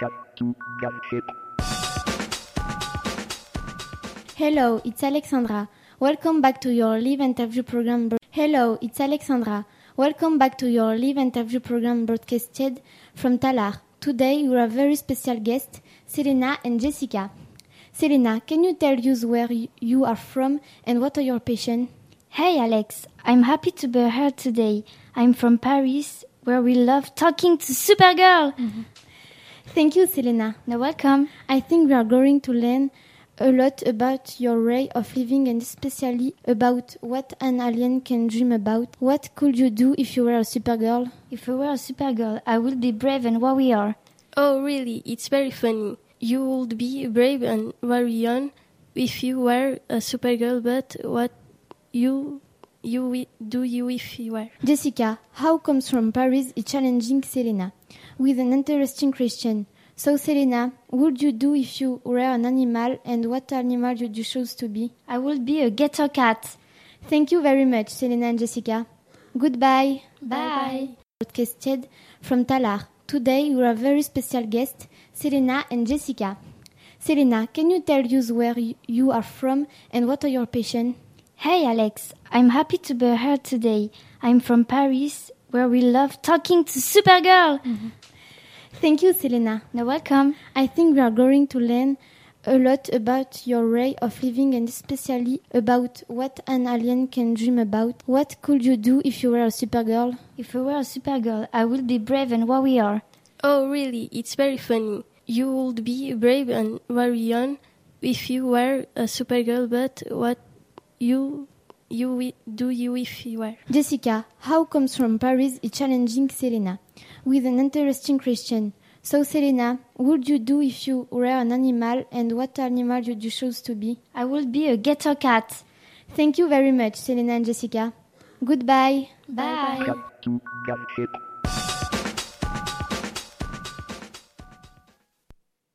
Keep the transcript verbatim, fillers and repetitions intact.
Hello, it's Alexandra. Welcome back to your live interview program. Hello, it's Alexandra. Welcome back to your live interview program broadcasted from Talar. Today we have very special guests, Selena and Jessica. Selena, can you tell us where you are from and what are your passions? Hey Alex, I'm happy to be here today. I'm from Paris, where we love talking to Supergirl. Mm-hmm. Thank you, Selena. You're welcome. I think we are going to learn a lot about your way of living and especially about what an alien can dream about. What could you do if you were a Supergirl? If I were a Supergirl, I would be brave and warrior. Oh, really? It's very funny. You would be brave and warrior if you were a Supergirl, but what you you do you if you were? Jessica, how comes from Paris is challenging Selena with an interesting question. So, Selena, what would you do if you were an animal and what animal would you choose to be? I would be a ghetto cat. Thank you very much, Selena and Jessica. Goodbye. Bye. Broadcasted from Talar. Today we have very special guests, Selena and Jessica. Selena, can you tell us where you are from and what are your passions? Hey Alex, I'm happy to be here today. I'm from Paris, where we love talking to Supergirl. Mm-hmm. Thank you, Selena. You're welcome. I think we are going to learn a lot about your way of living and especially about what an alien can dream about. What could you do if you were a Supergirl? If I were a Supergirl, I would be brave and warrior. Oh, really? It's very funny. You would be brave and warrior if you were a Supergirl, but what you you do you if you were? Jessica, how comes from Paris is challenging Selena with an interesting question. So, Selena, what would you do if you were an animal and what animal would you choose to be? I would be a ghetto cat. Thank you very much, Selena and Jessica. Goodbye. Bye. Bye.